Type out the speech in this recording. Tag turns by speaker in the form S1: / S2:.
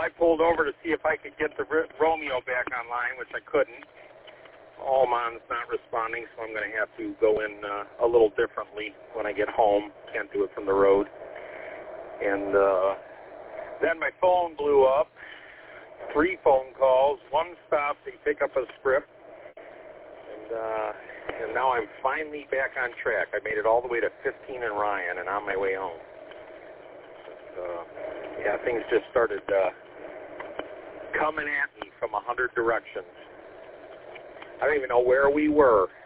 S1: I pulled over to see if I could get the Romeo back online, which I couldn't. Allman's not responding, so I'm going to have to go in a little differently when I get home. Can't do it from the road. And then my phone blew up. 3 phone calls. One stopped to pick up a script. And now I'm finally back on track. I made it all the way to 15 in Ryan and on my way home. Yeah, things just started coming at me from 100 directions. I don't even know where we were.